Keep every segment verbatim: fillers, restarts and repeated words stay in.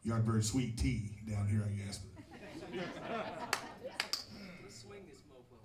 You got very sweet tea down here, I guess. Let's swing this mofo.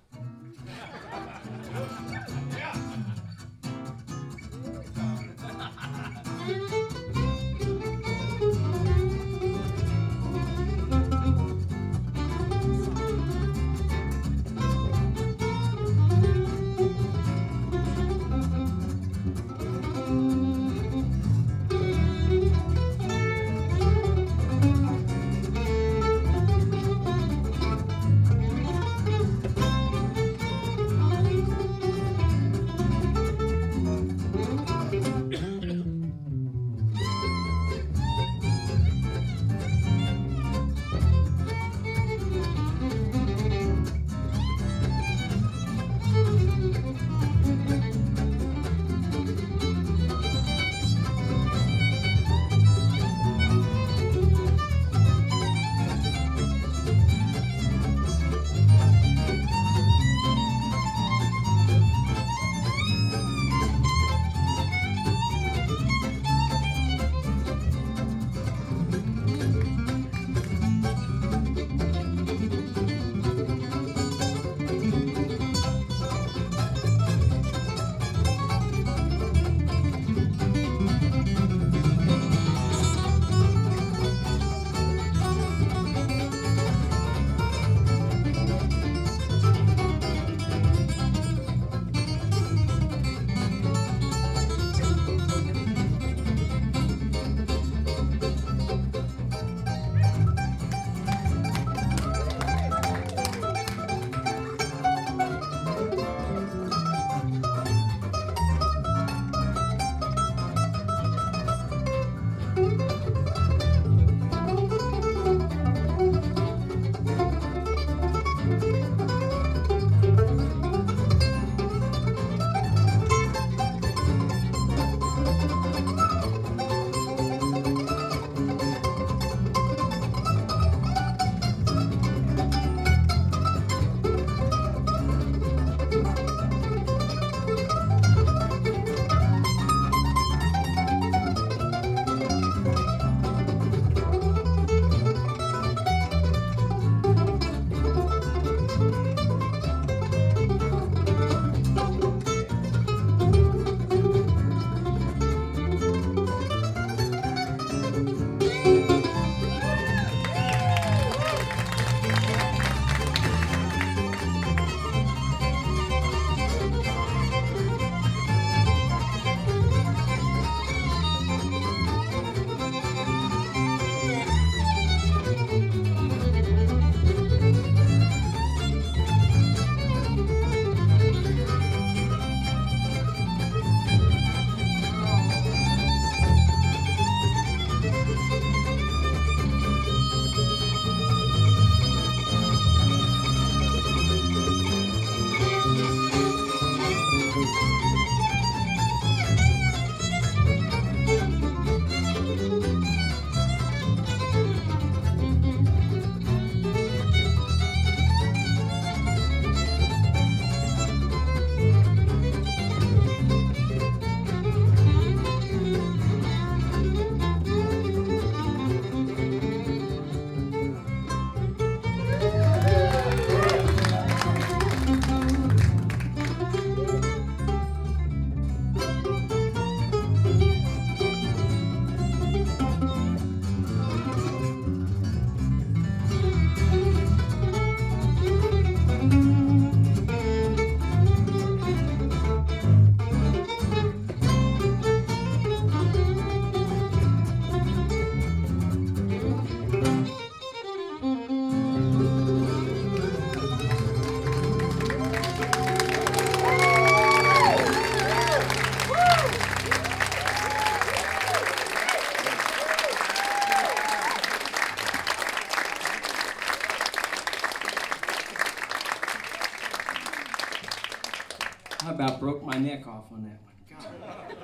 I about broke my neck off on that one. God.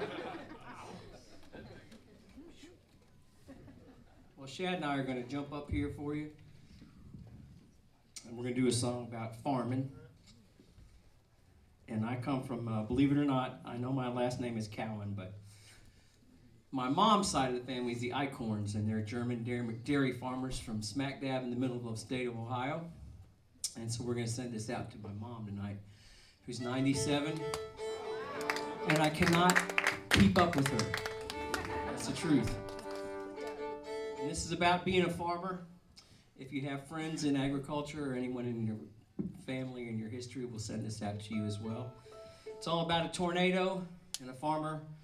Well, Shad and I are going to jump up here for you, and we're going to do a song about farming. And I come from, uh, believe it or not, I know my last name is Cowan, but my mom's side of the family is the Eichhorns, and they're German dairy, dairy farmers from smack dab in the middle of the state of Ohio. And so we're going to send this out to my mom tonight, who's ninety-seven. And I cannot keep up with her. That's the truth. And this is about being a farmer. If you have friends in agriculture or anyone in your family and your history, we'll send this out to you as well. It's all about a tornado and a farmer